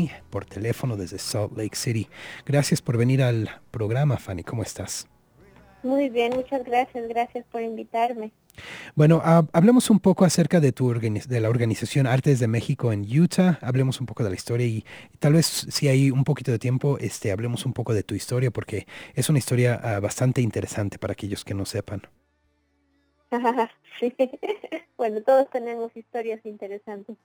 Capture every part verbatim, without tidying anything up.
Fanny por teléfono desde Salt Lake City. Gracias por venir al programa, Fanny. ¿Cómo estás? Muy bien, muchas gracias. Gracias por invitarme. Bueno, uh, hablemos un poco acerca de, tu organiz de la organización Artes de México en Utah. Hablemos un poco de la historia y, y tal vez si hay un poquito de tiempo, este, hablemos un poco de tu historia porque es una historia uh, bastante interesante para aquellos que no sepan. Sí, bueno, todos tenemos historias interesantes.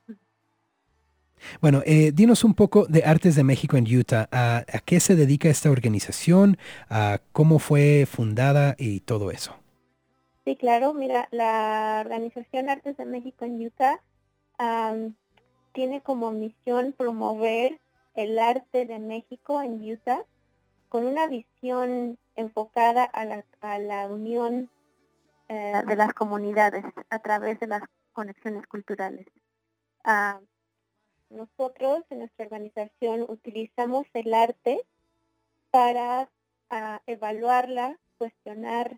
Bueno, eh, dinos un poco de Artes de México en Utah. ¿A, a qué se dedica esta organización? ¿A cómo fue fundada y todo eso? Sí, claro, mira, la Organización Artes de México en Utah um, tiene como misión promover el arte de México en Utah con una visión enfocada a la, a la unión eh, de las comunidades a través de las conexiones culturales. Uh, nosotros en nuestra organización utilizamos el arte para uh, evaluarla, cuestionarla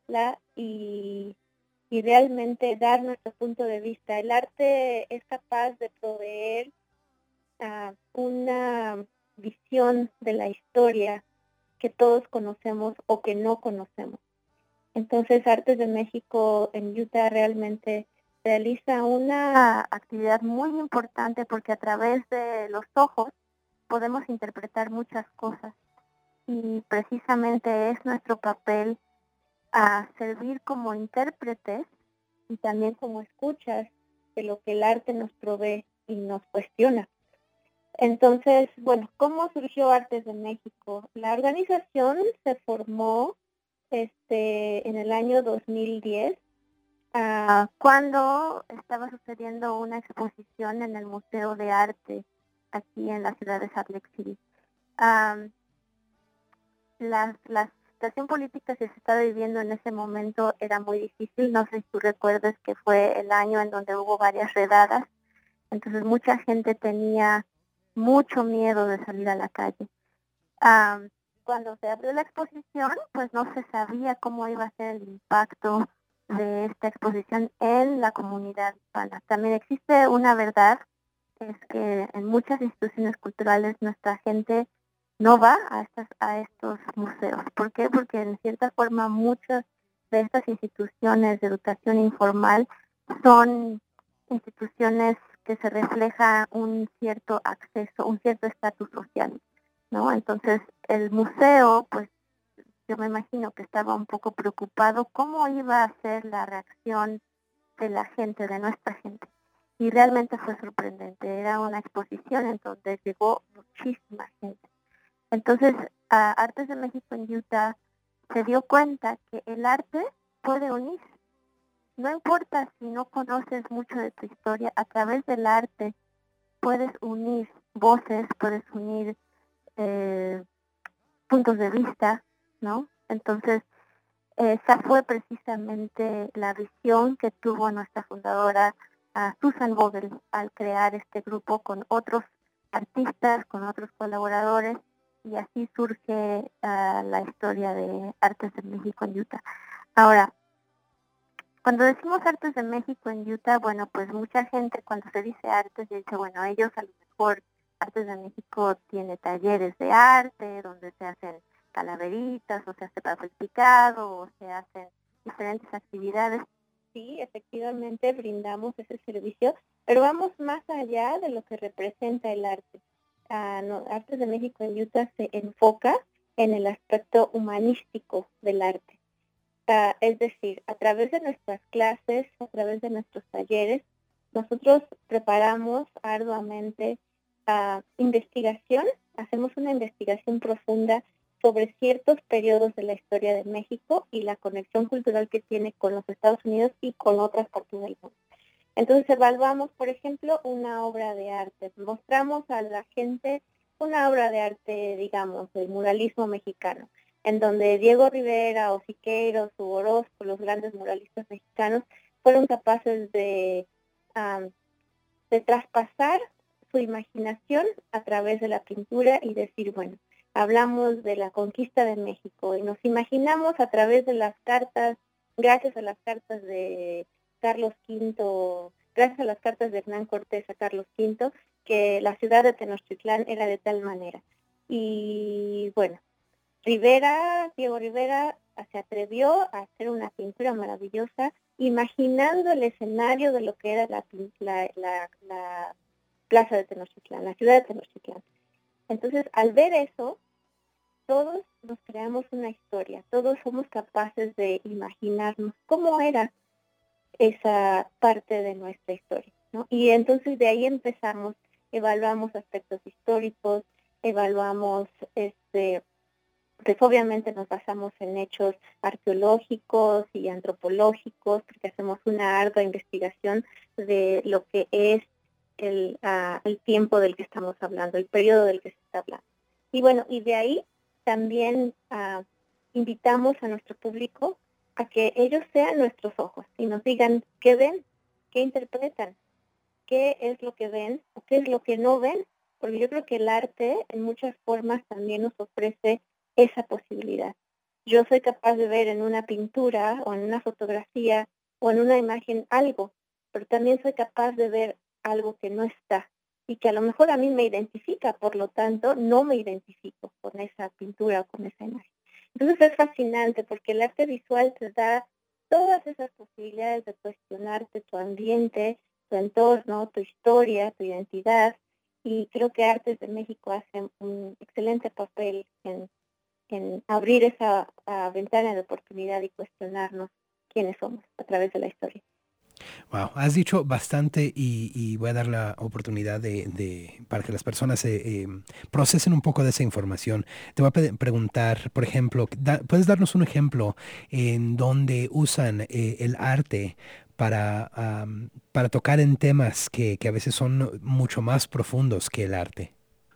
y, y realmente dar nuestro punto de vista. El arte es capaz de proveer uh, una visión de la historia que todos conocemos o que no conocemos. Entonces, Artes de México en Utah realmente realiza una actividad muy importante porque a través de los ojos podemos interpretar muchas cosas y precisamente es nuestro papel a servir como intérpretes y también como escuchas de lo que el arte nos provee y nos cuestiona. Entonces, bueno, ¿cómo surgió Artes de México? La organización se formó este, en el año dos mil diez, uh, cuando estaba sucediendo una exposición en el Museo de Arte aquí en la ciudad de Salt Lake City. Um, la, la situación política que se estaba viviendo en ese momento era muy difícil. No sé si tú recuerdas que fue el año en donde hubo varias redadas. Entonces mucha gente tenía mucho miedo de salir a la calle. Um, cuando se abrió la exposición, pues no se sabía cómo iba a ser el impacto de esta exposición en la comunidad hispana. También existe una verdad, es que en muchas instituciones culturales nuestra gente no va a, estas, a estos museos. ¿Por qué? Porque en cierta forma muchas de estas instituciones de educación informal son instituciones que se refleja un cierto acceso, un cierto estatus social, ¿no? Entonces el museo, pues yo me imagino que estaba un poco preocupado cómo iba a ser la reacción de la gente, de nuestra gente. Y realmente fue sorprendente. Era una exposición en donde llegó muchísima gente. Entonces, a Artes de México en Utah se dio cuenta que el arte puede unir. No importa si no conoces mucho de tu historia, a través del arte puedes unir voces, puedes unir eh, puntos de vista, ¿no? Entonces, esa fue precisamente la visión que tuvo nuestra fundadora uh, Susan Vogel al crear este grupo con otros artistas, con otros colaboradores, y así surge uh, la historia de Artes de México en Utah. Ahora, cuando decimos Artes de México en Utah, bueno, pues mucha gente cuando se dice artes dice, bueno, ellos a lo mejor Artes de México tiene talleres de arte donde se hacen calaveritas o se hace papel picado o se hacen diferentes actividades. Sí, efectivamente brindamos ese servicio, pero vamos más allá de lo que representa el arte. Uh, no, Artes de México en Utah se enfoca en el aspecto humanístico del arte. Uh, es decir, a través de nuestras clases, a través de nuestros talleres, nosotros preparamos arduamente uh, investigación, hacemos una investigación profunda sobre ciertos periodos de la historia de México y la conexión cultural que tiene con los Estados Unidos y con otras partes del mundo. Entonces evaluamos, por ejemplo, una obra de arte, mostramos a la gente una obra de arte, digamos, del muralismo mexicano, en donde Diego Rivera o Siqueiros o Orozco, los grandes muralistas mexicanos, fueron capaces de, um, de traspasar su imaginación a través de la pintura y decir, bueno, hablamos de la conquista de México y nos imaginamos a través de las cartas, gracias a las cartas de Carlos Quinto, gracias a las cartas de Hernán Cortés a Carlos Quinto, que la ciudad de Tenochtitlán era de tal manera. Y bueno, Rivera, Diego Rivera se atrevió a hacer una pintura maravillosa, imaginando el escenario de lo que era la, la, la, la plaza de Tenochtitlán, la ciudad de Tenochtitlán. Entonces, al ver eso, todos nos creamos una historia, todos somos capaces de imaginarnos cómo era esa parte de nuestra historia, ¿no? Y entonces de ahí empezamos, evaluamos aspectos históricos, evaluamos, este, pues obviamente nos basamos en hechos arqueológicos y antropológicos, porque hacemos una ardua investigación de lo que es el, uh, el tiempo del que estamos hablando, el periodo del que se está hablando. Y bueno, y de ahí también uh, invitamos a nuestro público a que ellos sean nuestros ojos y nos digan qué ven, qué interpretan, qué es lo que ven o qué es lo que no ven, porque yo creo que el arte en muchas formas también nos ofrece esa posibilidad. Yo soy capaz de ver en una pintura o en una fotografía o en una imagen algo, pero también soy capaz de ver algo que no está y que a lo mejor a mí me identifica, por lo tanto no me identifico con esa pintura o con esa imagen. Entonces es fascinante porque el arte visual te da todas esas posibilidades de cuestionarte tu ambiente, tu entorno, tu historia, tu identidad, y creo que Artes de México hace un excelente papel en, en abrir esa uh, ventana de oportunidad y cuestionarnos quiénes somos a través de la historia. Wow, has dicho bastante y, y voy a dar la oportunidad de, de para que las personas eh, eh, procesen un poco de esa información. Te voy a pe- preguntar, por ejemplo, da- ¿puedes darnos un ejemplo en donde usan eh, el arte para, um, para tocar en temas que, que a veces son mucho más profundos que el arte?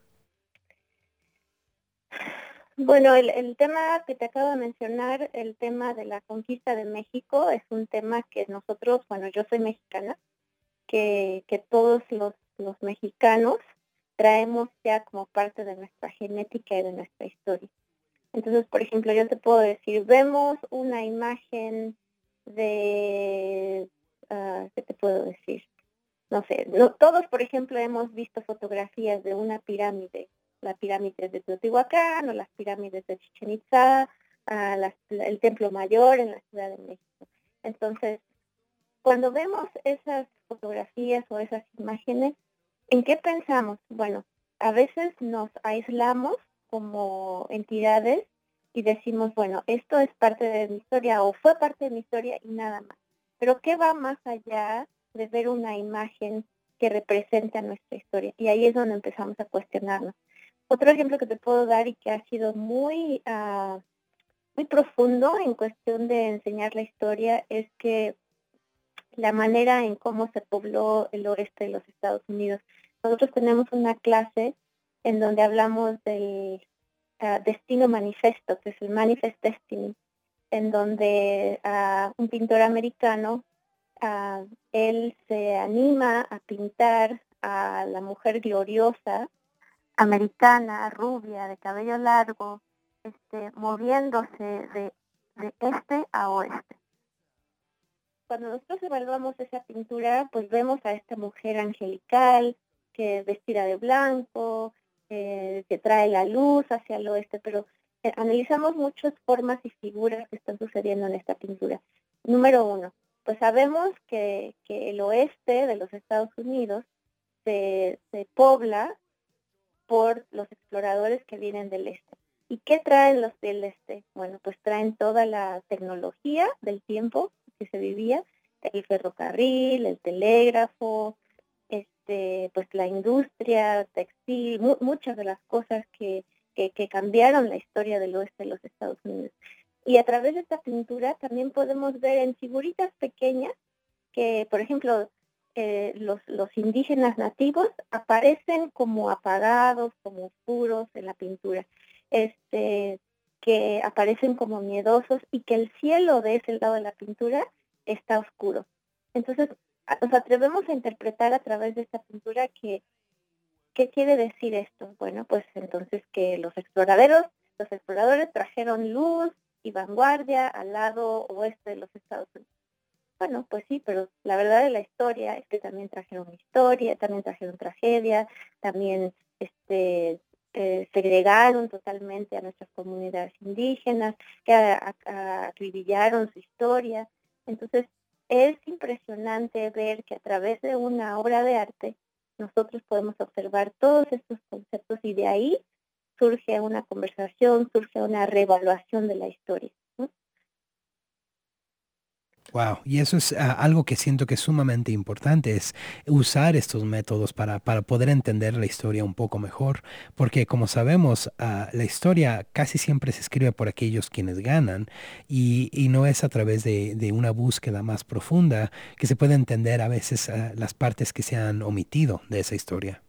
Bueno, el, el tema que te acabo de mencionar, el tema de la conquista de México, es un tema que nosotros, bueno, yo soy mexicana, que, que todos los, los mexicanos traemos ya como parte de nuestra genética y de nuestra historia. Entonces, por ejemplo, yo te puedo decir, vemos una imagen de, uh, ¿qué te puedo decir? No sé, no, todos, por ejemplo, hemos visto fotografías de una pirámide, la pirámide de Teotihuacán o las pirámides de Chichén Itzá, uh, las, el Templo Mayor en la Ciudad de México. Entonces, cuando vemos esas fotografías o esas imágenes, ¿en qué pensamos? Bueno, a veces nos aislamos como entidades y decimos, bueno, esto es parte de mi historia o fue parte de mi historia y nada más. Pero ¿qué va más allá de ver una imagen que represente a nuestra historia? Y ahí es donde empezamos a cuestionarnos. Otro ejemplo que te puedo dar y que ha sido muy, uh, muy profundo en cuestión de enseñar la historia es que la manera en cómo se pobló el oeste de los Estados Unidos. Nosotros tenemos una clase en donde hablamos del uh, destino manifesto, que es el Manifest Destiny, en donde uh, un pintor americano, uh, él se anima a pintar a la mujer gloriosa, americana, rubia, de cabello largo, este, moviéndose de, de este a oeste. Cuando nosotros evaluamos esa pintura, pues vemos a esta mujer angelical, que vestida de blanco, eh, que trae la luz hacia el oeste, pero eh, analizamos muchas formas y figuras que están sucediendo en esta pintura. Número uno, pues sabemos que, que el oeste de los Estados Unidos se, se pobla por los exploradores que vienen del este. ¿Y qué traen los del este? Bueno, pues traen toda la tecnología del tiempo que se vivía, el ferrocarril, el telégrafo, este, pues la industria textil, mu muchas de las cosas que, que, que cambiaron la historia del oeste de los Estados Unidos. Y a través de esta pintura también podemos ver en figuritas pequeñas que, por ejemplo, eh, los, los indígenas nativos aparecen como apagados, como oscuros en la pintura, este, que aparecen como miedosos y que el cielo de ese lado de la pintura está oscuro. Entonces, nos atrevemos a interpretar a través de esta pintura que, ¿qué quiere decir esto? Bueno, pues entonces que los exploradores, los exploradores trajeron luz y vanguardia al lado oeste de los Estados Unidos. Bueno, pues sí, pero la verdad de la historia es que también trajeron historia, también trajeron tragedia, también este, eh, segregaron totalmente a nuestras comunidades indígenas, que a- a- acribillaron su historia. Entonces, es impresionante ver que a través de una obra de arte nosotros podemos observar todos estos conceptos y de ahí surge una conversación, surge una reevaluación de la historia, ¿no? Wow, y eso es ah, algo que siento que es sumamente importante, es usar estos métodos para, para poder entender la historia un poco mejor, porque como sabemos, ah, la historia casi siempre se escribe por aquellos quienes ganan y, y no es a través de, de una búsqueda más profunda que se puede entender a veces ah, las partes que se han omitido de esa historia.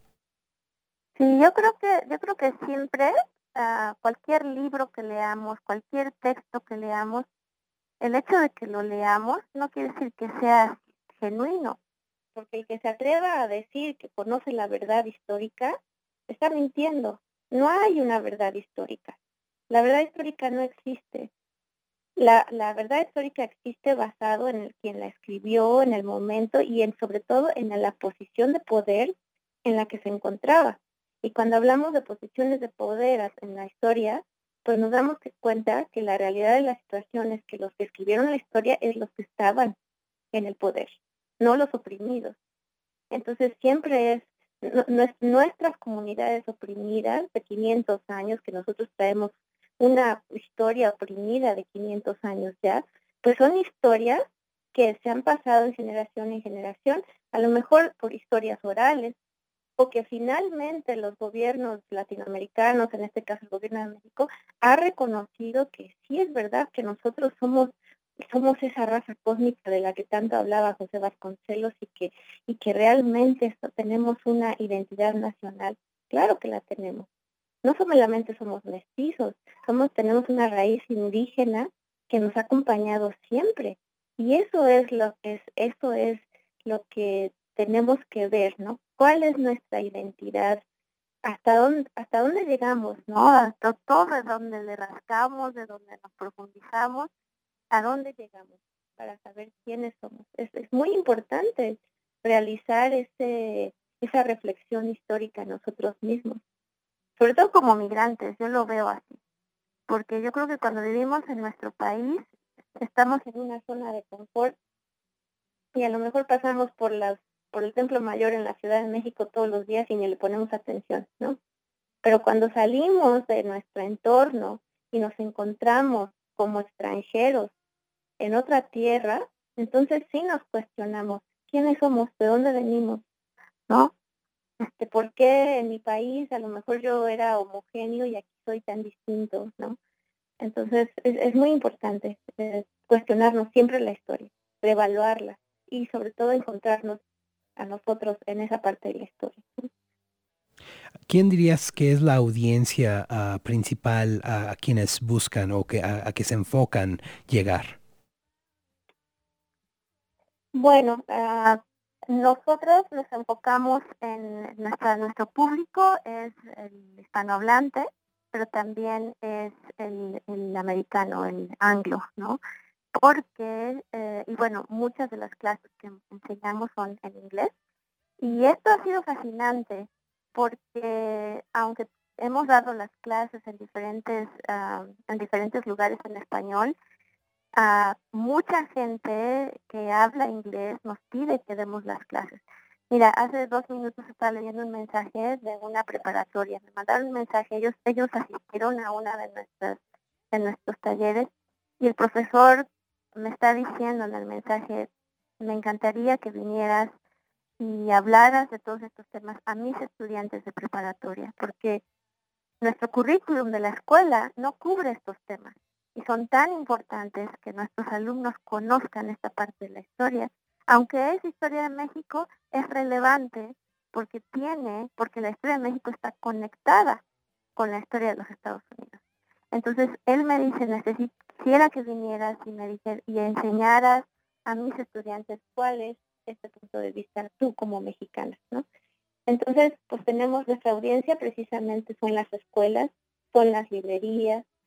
Sí, yo creo que, yo creo que siempre, ah, cualquier libro que leamos, cualquier texto que leamos, el hecho de que lo leamos no quiere decir que sea genuino, porque el que se atreva a decir que conoce la verdad histórica está mintiendo. No hay una verdad histórica. La verdad histórica no existe. La, la verdad histórica existe basado en el, quien la escribió, en el momento y en sobre todo en la posición de poder en la que se encontraba. Y cuando hablamos de posiciones de poder en la historia, pues nos damos cuenta que la realidad de la situación es que los que escribieron la historia es los que estaban en el poder, no los oprimidos. Entonces siempre es no, no, nuestras comunidades oprimidas de quinientos años, que nosotros traemos una historia oprimida de quinientos años ya, pues son historias que se han pasado de generación en generación, a lo mejor por historias orales, o que finalmente los gobiernos latinoamericanos, en este caso el gobierno de México, ha reconocido que sí es verdad que nosotros somos somos esa raza cósmica de la que tanto hablaba José Vasconcelos y que y que realmente esto, tenemos una identidad nacional. Claro que la tenemos. No solamente somos mestizos, somos tenemos una raíz indígena que nos ha acompañado siempre. Y eso es lo que es eso es lo que tenemos que ver, ¿no? ¿Cuál es nuestra identidad? ¿Hasta dónde hasta dónde llegamos, no? Hasta todo de donde le rascamos, de donde nos profundizamos, ¿a dónde llegamos? Para saber quiénes somos. Es, es muy importante realizar ese esa reflexión histórica nosotros mismos, sobre todo como migrantes, yo lo veo así, porque yo creo que cuando vivimos en nuestro país estamos en una zona de confort y a lo mejor pasamos por las por el Templo Mayor en la Ciudad de México todos los días y ni le ponemos atención, ¿no? Pero cuando salimos de nuestro entorno y nos encontramos como extranjeros en otra tierra, entonces sí nos cuestionamos quiénes somos, de dónde venimos, ¿no? Este, ¿por qué en mi país a lo mejor yo era homogéneo y aquí soy tan distinto, ¿no? Entonces es, es muy importante eh, cuestionarnos siempre la historia, reevaluarla y sobre todo encontrarnos a nosotros en esa parte de la historia. ¿Quién dirías que es la audiencia ah, principal a, a quienes buscan o que, a, a que se enfocan llegar? Bueno, uh, nosotros nos enfocamos en nuestra, nuestro público es el hispanohablante, pero también es el, el americano, el anglo, ¿no? Porque, eh, y bueno, muchas de las clases que enseñamos son en inglés. Y esto ha sido fascinante porque aunque hemos dado las clases en diferentes, uh, en diferentes lugares en español, a mucha gente que habla inglés nos pide que demos las clases. Mira, hace dos minutos estaba leyendo un mensaje de una preparatoria. Me mandaron un mensaje, ellos, ellos asistieron a una de nuestras, de nuestros talleres y el profesor me está diciendo en el mensaje, me encantaría que vinieras y hablaras de todos estos temas a mis estudiantes de preparatoria, porque nuestro currículum de la escuela no cubre estos temas y son tan importantes que nuestros alumnos conozcan esta parte de la historia. Aunque es historia de México, es relevante porque tiene, porque la historia de México está conectada con la historia de los Estados Unidos. Entonces, él me dice, necesito, quisiera que vinieras y me dijeras y enseñaras a mis estudiantes cuál es este punto de vista tú como mexicana, ¿no? Entonces, pues tenemos nuestra audiencia, precisamente son las escuelas, son las librerías,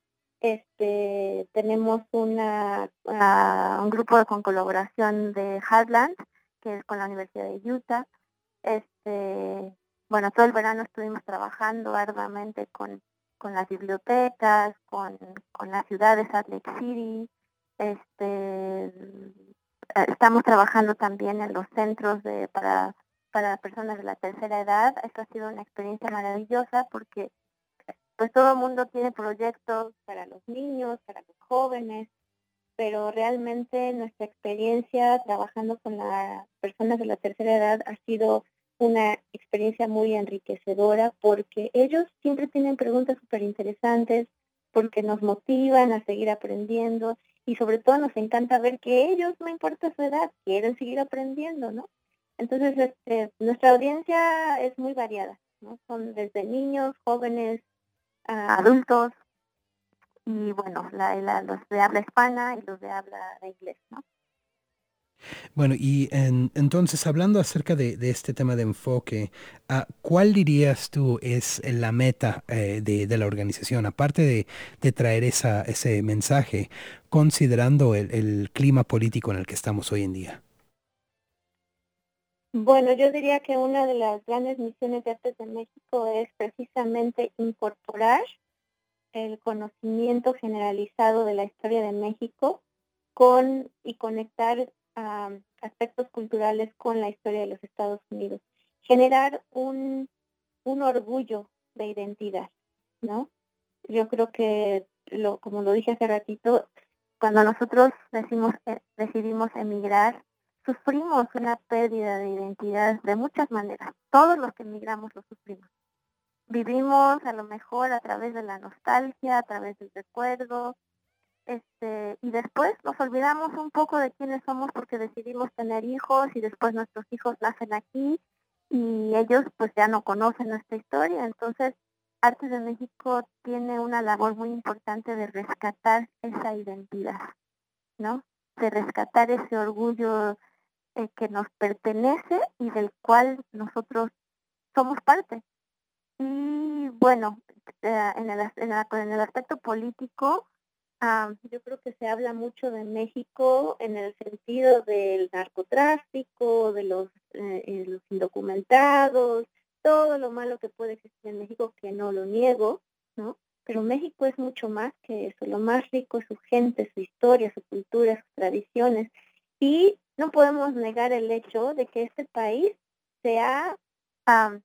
Este, tenemos una, ah, un grupo con colaboración de Heartland, que es con la Universidad de Utah. Este, bueno, todo el verano estuvimos trabajando arduamente con, con las bibliotecas, con, con la ciudad de Salt Lake City. Este, eh, estamos trabajando también en los centros de, para, para personas de la tercera edad. Esto ha sido una experiencia maravillosa porque pues todo el mundo tiene proyectos para los niños, para los jóvenes, pero realmente nuestra experiencia trabajando con las personas de la tercera edad ha sido una experiencia muy enriquecedora porque ellos siempre tienen preguntas súper interesantes, porque nos motivan a seguir aprendiendo y sobre todo nos encanta ver que ellos, no importa su edad, quieren seguir aprendiendo, ¿no? Entonces, este, nuestra audiencia es muy variada, ¿no? Son desde niños, jóvenes, a adultos y bueno, la, la, los de habla hispana y los de habla de inglés, ¿no? Bueno, y en- entonces hablando acerca de, de este tema de enfoque, ah, ¿cuál dirías tú es la meta eh, de, de la organización, aparte de, de traer esa, ese mensaje, considerando el, el clima político en el que estamos hoy en día? Bueno, yo diría que una de las grandes misiones de Artes de México es precisamente incorporar el conocimiento generalizado de la historia de México con y conectar um, aspectos culturales con la historia de los Estados Unidos. Generar un, un orgullo de identidad, ¿no? Yo creo que, lo, como lo dije hace ratito, cuando nosotros decimos, eh, decidimos emigrar, sufrimos una pérdida de identidad de muchas maneras. Todos los que emigramos lo sufrimos. Vivimos a lo mejor a través de la nostalgia, a través del recuerdo, este, y después nos olvidamos un poco de quiénes somos porque decidimos tener hijos y después nuestros hijos nacen aquí y ellos pues ya no conocen nuestra historia. Entonces, Artes de México tiene una labor muy importante de rescatar esa identidad, ¿no? De rescatar ese orgullo eh, que nos pertenece y del cual nosotros somos parte. Y bueno, eh, en, el, en, la, en el aspecto político, ah, yo creo que se habla mucho de México en el sentido del narcotráfico, de los, eh, eh, los indocumentados, todo lo malo que puede existir en México, que no lo niego, ¿no? Pero México es mucho más que eso. Lo más rico es su gente, su historia, su cultura, sus tradiciones. Y no podemos negar el hecho de que este país se ha ah,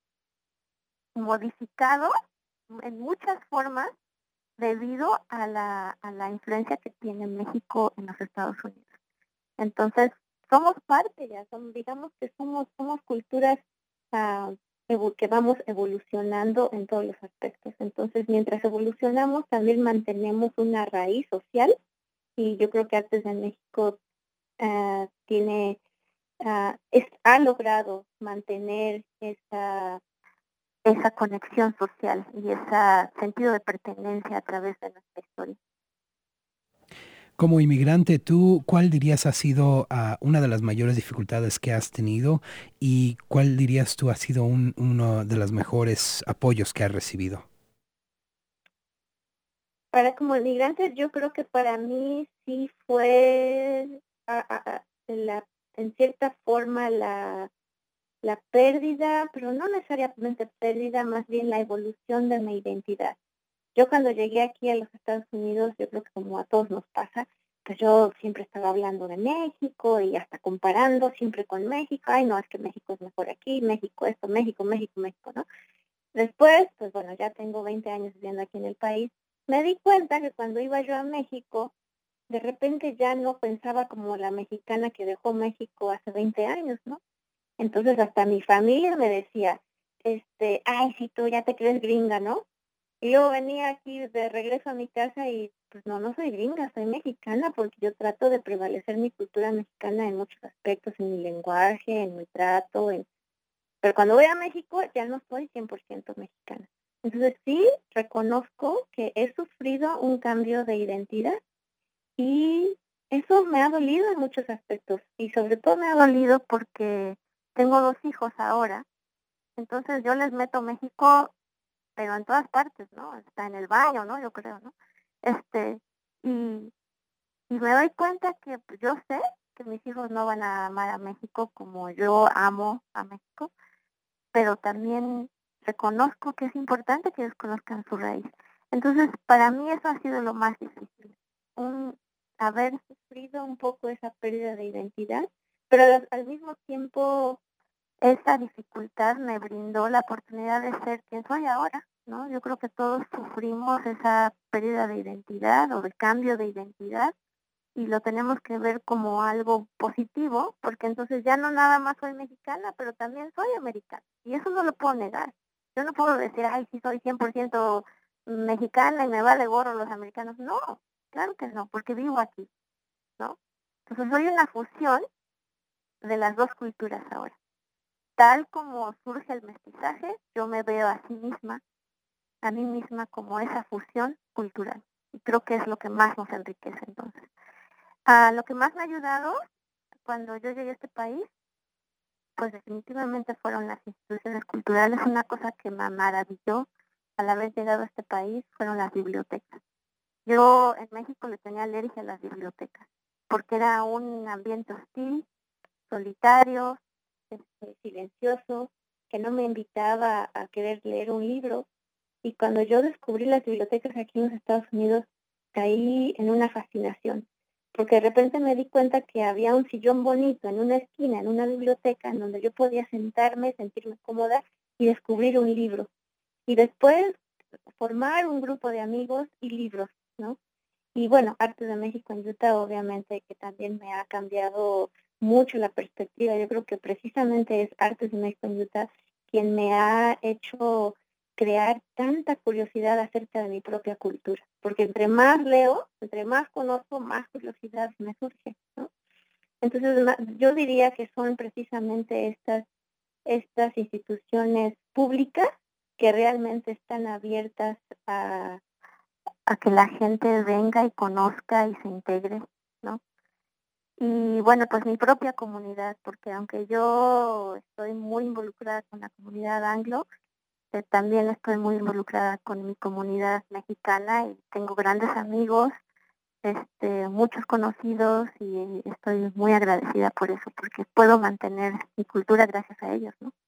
modificado en muchas formas debido a la, a la influencia que tiene México en los Estados Unidos. Entonces, somos parte ya, son, digamos que somos, somos culturas uh, evo, que vamos evolucionando en todos los aspectos. Entonces, mientras evolucionamos, también mantenemos una raíz social y yo creo que Artes de México uh, tiene, uh, es, ha logrado mantener esa esa conexión social y ese sentido de pertenencia a través de nuestra historia. Como inmigrante, ¿tú cuál dirías ha sido uh, una de las mayores dificultades que has tenido y cuál dirías tú ha sido un, uno de los mejores apoyos que has recibido? Para como inmigrante, yo creo que para mí sí fue a, a, a, la, en cierta forma la, la pérdida, pero no necesariamente pérdida, más bien la evolución de mi identidad. Yo cuando llegué aquí a los Estados Unidos, yo creo que como a todos nos pasa, pues yo siempre estaba hablando de México y hasta comparando siempre con México. Ay, no, es que México es mejor aquí, México esto, México, México, México, ¿no? Después, pues bueno, ya tengo veinte años viviendo aquí en el país, me di cuenta que cuando iba yo a México, de repente ya no pensaba como la mexicana que dejó México hace veinte años, ¿no? Entonces hasta mi familia me decía, este, ay, si tú ya te crees gringa, ¿no? Y luego venía aquí de regreso a mi casa y pues no, no soy gringa, soy mexicana porque yo trato de prevalecer mi cultura mexicana en muchos aspectos, en mi lenguaje, en mi trato, en... pero cuando voy a México ya no soy cien por ciento mexicana. Entonces sí reconozco que he sufrido un cambio de identidad y eso me ha dolido en muchos aspectos y sobre todo me ha dolido porque tengo dos hijos ahora, entonces yo les meto México pero en todas partes, ¿no? Está en el baño, ¿no? Yo creo, ¿no? Este, y, y me doy cuenta que pues, yo sé que mis hijos no van a amar a México como yo amo a México, pero también reconozco que es importante que ellos conozcan su raíz. Entonces, para mí eso ha sido lo más difícil, un haber sufrido un poco esa pérdida de identidad, pero al, al mismo tiempo esa dificultad me brindó la oportunidad de ser quien soy ahora, ¿no? Yo creo que todos sufrimos esa pérdida de identidad o de cambio de identidad y lo tenemos que ver como algo positivo, porque entonces ya no nada más soy mexicana, pero también soy americana. Y eso no lo puedo negar. Yo no puedo decir, ay, sí soy cien por ciento mexicana y me vale gorro los americanos. No, claro que no, porque vivo aquí, ¿no? Entonces soy una fusión de las dos culturas ahora. Tal como surge el mestizaje, yo me veo a sí misma, a mí misma como esa fusión cultural. Y creo que es lo que más nos enriquece entonces. Ah, lo que más me ha ayudado cuando yo llegué a este país, pues definitivamente fueron las instituciones culturales. Una cosa que me maravilló al haber llegado a este país fueron las bibliotecas. Yo en México le tenía alergia a las bibliotecas, porque era un ambiente hostil, solitario, este, silencioso, que no me invitaba a querer leer un libro. Y cuando yo descubrí las bibliotecas aquí en los Estados Unidos, caí en una fascinación, porque de repente me di cuenta que había un sillón bonito en una esquina, en una biblioteca, en donde yo podía sentarme, sentirme cómoda y descubrir un libro. Y después formar un grupo de amigos y libros, ¿no? Y bueno, Arte de México en Utah obviamente que también me ha cambiado mucho la perspectiva. Yo creo que precisamente es Artes de México en Utah quien me ha hecho crear tanta curiosidad acerca de mi propia cultura. Porque entre más leo, entre más conozco, más curiosidad me surge, ¿no? Entonces yo diría que son precisamente estas, estas instituciones públicas que realmente están abiertas a a que la gente venga y conozca y se integre, ¿no? Y bueno, pues mi propia comunidad, porque aunque yo estoy muy involucrada con la comunidad anglo, eh, también estoy muy involucrada con mi comunidad mexicana y tengo grandes amigos, este, muchos conocidos y estoy muy agradecida por eso, porque puedo mantener mi cultura gracias a ellos, ¿no?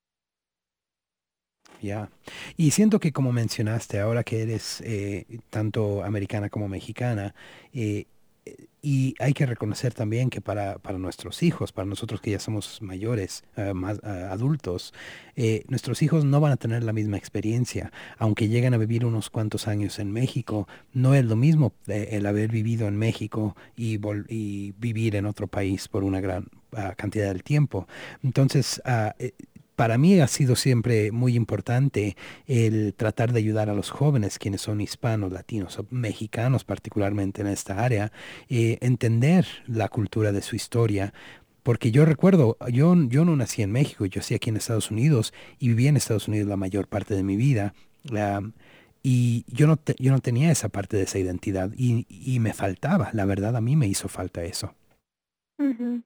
Ya. Yeah. Y siento que como mencionaste, ahora que eres eh, tanto americana como mexicana, eh, eh, y hay que reconocer también que para, para nuestros hijos, para nosotros que ya somos mayores, uh, más uh, adultos, eh, nuestros hijos no van a tener la misma experiencia. Aunque lleguen a vivir unos cuantos años en México, no es lo mismo eh, el haber vivido en México y, vol y vivir en otro país por una gran uh, cantidad del tiempo. Entonces, uh, eh, para mí ha sido siempre muy importante el tratar de ayudar a los jóvenes, quienes son hispanos, latinos o mexicanos particularmente en esta área, eh, entender la cultura de su historia. Porque yo recuerdo, yo, yo no nací en México, yo nací aquí en Estados Unidos y viví en Estados Unidos la mayor parte de mi vida. Um, y yo no, te- yo no tenía esa parte de esa identidad y, y me faltaba, la verdad a mí me hizo falta eso. Uh-huh.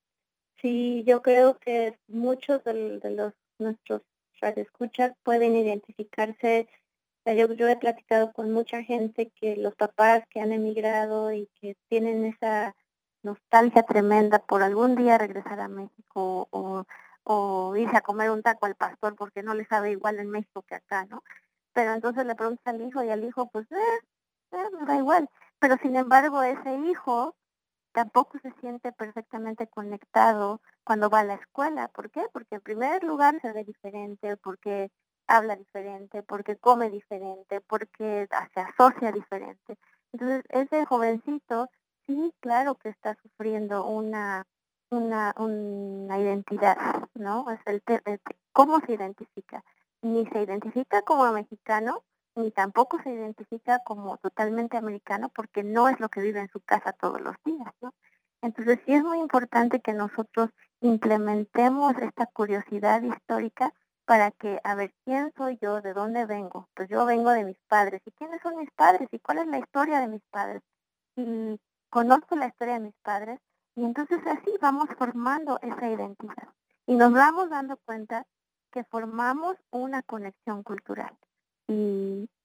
Sí, yo creo que muchos de, de los nuestros radioescuchas pueden identificarse. O sea, yo, yo he platicado con mucha gente que los papás que han emigrado y que tienen esa nostalgia tremenda por algún día regresar a México o, o irse a comer un taco al pastor porque no le sabe igual en México que acá, ¿no? Pero entonces le preguntas al hijo y al hijo, pues, eh, eh, me da igual. Pero sin embargo, ese hijo tampoco se siente perfectamente conectado cuando va a la escuela. ¿Por qué? Porque en primer lugar se ve diferente, porque habla diferente, porque come diferente, porque se asocia diferente. Entonces, ese jovencito, sí, claro que está sufriendo una, una, una identidad, ¿no? Es el, el, ¿cómo se identifica? Ni se identifica como mexicano, ni tampoco se identifica como totalmente americano porque no es lo que vive en su casa todos los días, ¿no? Entonces sí es muy importante que nosotros implementemos esta curiosidad histórica para que, a ver, ¿quién soy yo? ¿De dónde vengo? Pues yo vengo de mis padres. ¿Y quiénes son mis padres? ¿Y cuál es la historia de mis padres? Y conozco la historia de mis padres y entonces así vamos formando esa identidad. Y nos vamos dando cuenta que formamos una conexión cultural. Y, y,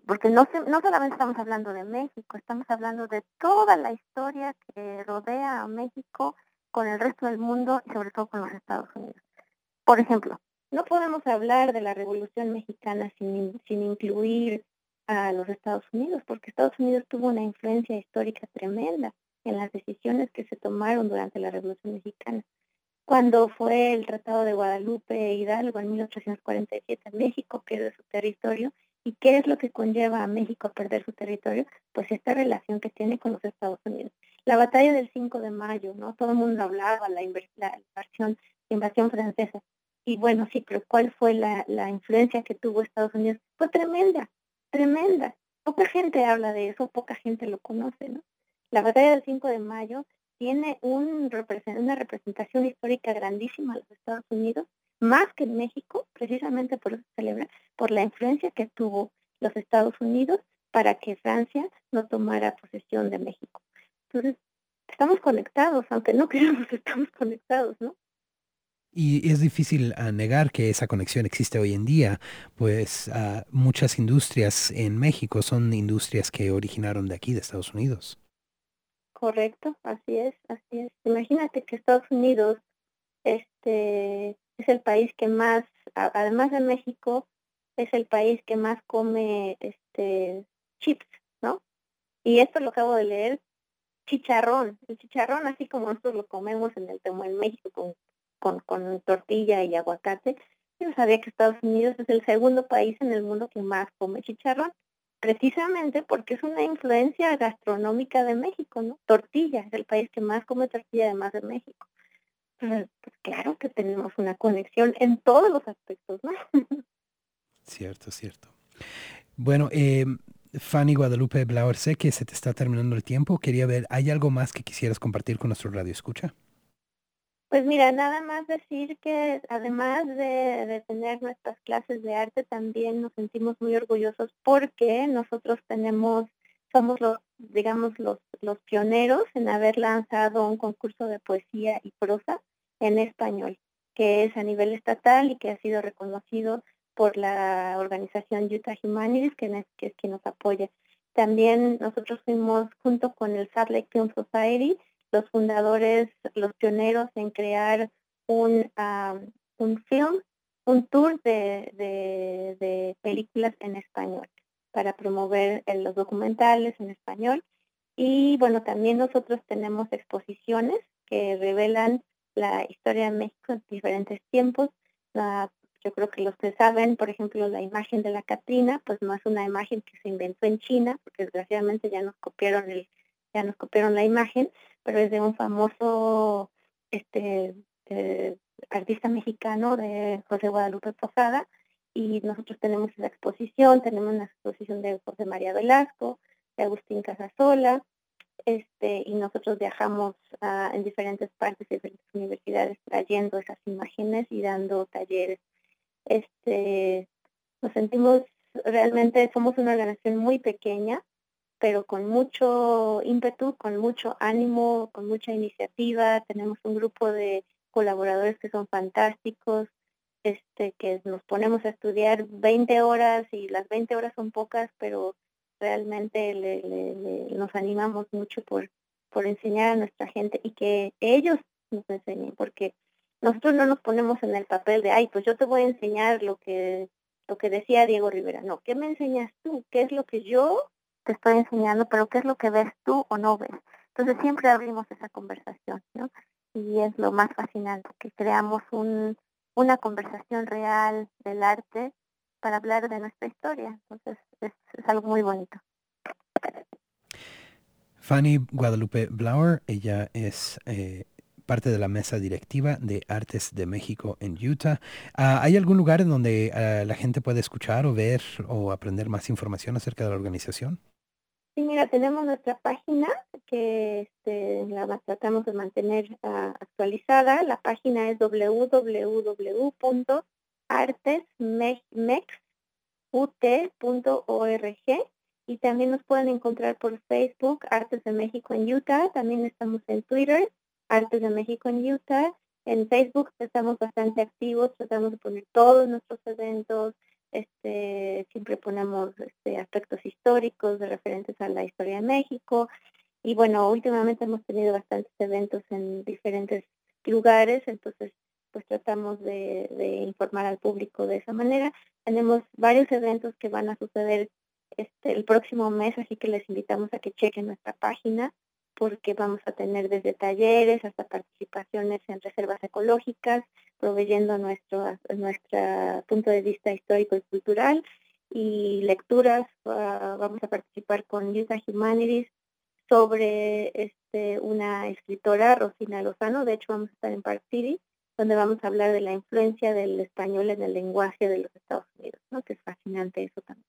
porque no, se, no solamente estamos hablando de México, estamos hablando de toda la historia que rodea a México con el resto del mundo y sobre todo con los Estados Unidos. Por ejemplo, no podemos hablar de la Revolución Mexicana sin, sin incluir a los Estados Unidos, porque Estados Unidos tuvo una influencia histórica tremenda en las decisiones que se tomaron durante la Revolución Mexicana. Cuando fue el Tratado de Guadalupe Hidalgo en mil ochocientos cuarenta y siete, México pierde su territorio. ¿Y qué es lo que conlleva a México a perder su territorio? Pues esta relación que tiene con los Estados Unidos. La batalla del cinco de mayo, ¿no? Todo el mundo hablaba, la, inver- la invasión, la invasión francesa. Y bueno, sí, pero ¿cuál fue la, la influencia que tuvo Estados Unidos? Fue tremenda, tremenda. Poca gente habla de eso, poca gente lo conoce, ¿no? La batalla del cinco de mayo tiene un, una representación histórica grandísima a los Estados Unidos, más que en México, precisamente por eso se celebra, por la influencia que tuvo los Estados Unidos para que Francia no tomara posesión de México. Entonces, estamos conectados, aunque no queramos, estamos conectados, ¿no? Y es difícil uh, negar que esa conexión existe hoy en día, pues uh, muchas industrias en México son industrias que originaron de aquí, de Estados Unidos. Correcto, así es, así es. Imagínate que Estados Unidos este, es el país que más, a, además de México, es el país que más come este chips, ¿no? Y esto lo acabo de leer, chicharrón. El chicharrón, así como nosotros lo comemos en el como en México con, con, con tortilla y aguacate, yo no sabía que Estados Unidos es el segundo país en el mundo que más come chicharrón, precisamente porque es una influencia gastronómica de México, ¿no? Tortilla, es el país que más come tortilla además de México. Pues, pues claro que tenemos una conexión en todos los aspectos, ¿no? Cierto, cierto. Bueno, eh, Fanny Guadalupe Blauer, sé que se te está terminando el tiempo. Quería ver, ¿hay algo más que quisieras compartir con nuestro radio escucha? Pues mira, nada más decir que además de, de tener nuestras clases de arte, también nos sentimos muy orgullosos porque nosotros tenemos, somos los, digamos, los, los pioneros en haber lanzado un concurso de poesía y prosa en español, que es a nivel estatal y que ha sido reconocido por la organización Utah Humanities, que es, que es quien nos apoya. También nosotros fuimos junto con el Salt Lake Film Society los fundadores, los pioneros en crear un, um, un film, un tour de, de, de películas en español para promover eh, los documentales en español. Y bueno, también nosotros tenemos exposiciones que revelan la historia de México en diferentes tiempos. La, yo creo que los que saben, por ejemplo, la imagen de la Catrina, pues no es una imagen que se inventó en China, porque desgraciadamente ya nos copiaron el, ya nos copiaron la imagen, pero es de un famoso este eh, artista mexicano, de José Guadalupe Posada, y nosotros tenemos esa exposición, tenemos una exposición de José María Velasco, de Agustín Casasola, este, y nosotros viajamos uh, en diferentes partes de diferentes universidades trayendo esas imágenes y dando talleres. Este, nos sentimos realmente, somos una organización muy pequeña, pero con mucho ímpetu, con mucho ánimo, con mucha iniciativa. Tenemos un grupo de colaboradores que son fantásticos, este, que nos ponemos a estudiar veinte horas y las veinte horas son pocas, pero realmente le, le, le, nos animamos mucho por, por enseñar a nuestra gente y que ellos nos enseñen, porque nosotros no nos ponemos en el papel de, ay, pues yo te voy a enseñar lo que, lo que decía Diego Rivera. No, ¿qué me enseñas tú? ¿Qué es lo que yo te estoy enseñando, pero qué es lo que ves tú o no ves? Entonces siempre abrimos esa conversación, ¿no? Y es lo más fascinante, que creamos un, una conversación real del arte para hablar de nuestra historia. Entonces es, es algo muy bonito. Fanny Guadalupe Blauer, ella es eh, parte de la mesa directiva de Artes de México en Utah. Uh, ¿Hay algún lugar en donde uh, la gente puede escuchar o ver o aprender más información acerca de la organización? Sí, mira, tenemos nuestra página que este, la tratamos de mantener uh, actualizada. La página es doble u doble u doble u punto artes mex u t punto org y también nos pueden encontrar por Facebook, Artes de México en Utah. También estamos en Twitter, Artes de México en Utah. En Facebook estamos bastante activos, tratamos de poner todos nuestros eventos, este, siempre ponemos este, aspectos históricos referentes a la historia de México. Y bueno, últimamente hemos tenido bastantes eventos en diferentes lugares, entonces pues tratamos de, de informar al público de esa manera. Tenemos varios eventos que van a suceder este, el próximo mes, así que les invitamos a que chequen nuestra página, porque vamos a tener desde talleres hasta participaciones en reservas ecológicas, proveyendo nuestro, nuestro punto de vista histórico y cultural, y lecturas. Uh, vamos a participar con Utah Humanities sobre este, una escritora, Rosina Lozano. De hecho, vamos a estar en Park City, donde vamos a hablar de la influencia del español en el lenguaje de los Estados Unidos, ¿no? Que es fascinante eso también.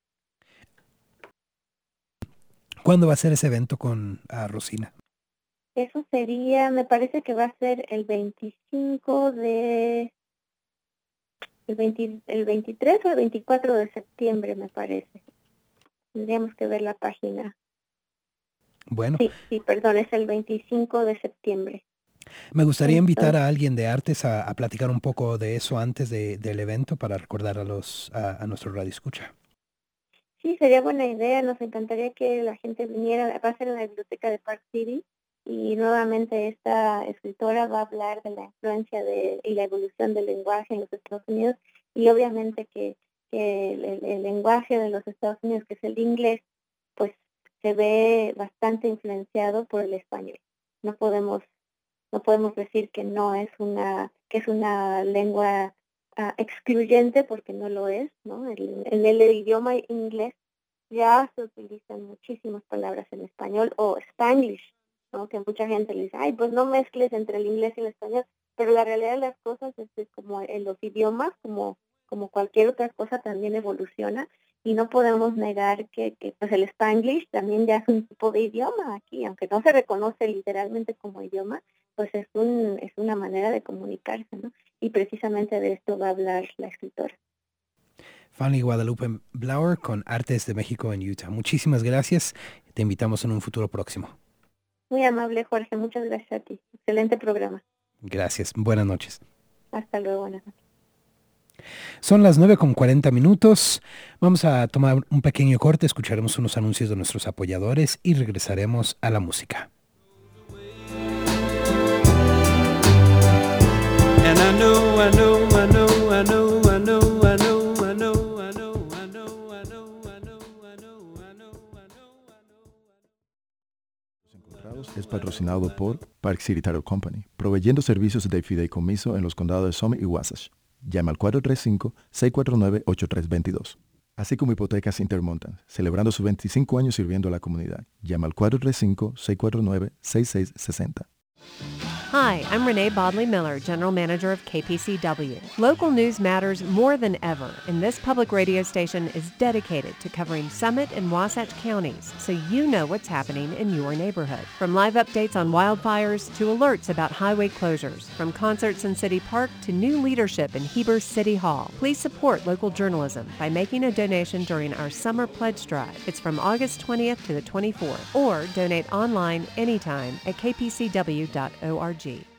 ¿Cuándo va a ser ese evento con uh, Rosina? Eso sería, me parece que va a ser el veinticinco de... El, veinte, el veintitrés o el veinticuatro de septiembre, me parece. Tendríamos que ver la página. Bueno. Sí, sí, perdón, es el veinticinco de septiembre. Me gustaría invitar a alguien de artes a, a platicar un poco de eso antes de, del evento para recordar a los a, a nuestro radio escucha. Sí, sería buena idea. Nos encantaría que la gente viniera. Va a ser en la biblioteca de Park City y nuevamente esta escritora va a hablar de la influencia de, y la evolución del lenguaje en los Estados Unidos, y obviamente que, que el, el, el lenguaje de los Estados Unidos, que es el inglés, pues se ve bastante influenciado por el español. No podemos no podemos decir que no es una que es una lengua uh, excluyente, porque no lo es, ¿no? En el, el, el idioma inglés ya se utilizan muchísimas palabras en español, o Spanglish, ¿no? Que mucha gente le dice, ay, pues no mezcles entre el inglés y el español, pero la realidad de las cosas es que como en los idiomas, como, como cualquier otra cosa, también evoluciona, y no podemos negar que, que pues el Spanglish también ya es un tipo de idioma aquí, aunque no se reconoce literalmente como idioma, pues es un es una manera de comunicarse, ¿no? Y precisamente de esto va a hablar la escritora. Fanny Guadalupe Blauer con Artes de México en Utah. Muchísimas gracias. Te invitamos en un futuro próximo. Muy amable, Jorge. Muchas gracias a ti. Excelente programa. Gracias. Buenas noches. Hasta luego. Buenas noches. Son las nueve con cuarenta minutos. Vamos a tomar un pequeño corte, escucharemos unos anuncios de nuestros apoyadores y regresaremos a la música. And I know, I know, I know, I know, I know, I know, I know, I know, I know, I know, I know, I know, I know, I know. Es patrocinado por Park City Title Company, proveyendo servicios de fideicomiso en los condados de Summit y Wasatch. Llama al cuatro tres cinco, seis cuatro nueve, ocho tres dos dos. Así como Hipotecas Intermountain, celebrando sus veinticinco años sirviendo a la comunidad. Llama al cuatro tres cinco, seis cuatro nueve, seis seis seis cero. Hi, I'm Renee Bodley Miller, General Manager of K P C W. Local news matters more than ever, and this public radio station is dedicated to covering Summit and Wasatch counties so you know what's happening in your neighborhood. From live updates on wildfires to alerts about highway closures, from concerts in City Park to new leadership in Heber City Hall. Please support local journalism by making a donation during our Summer Pledge Drive. It's from August twentieth to the twenty-fourth, or donate online anytime at k p c w dot org.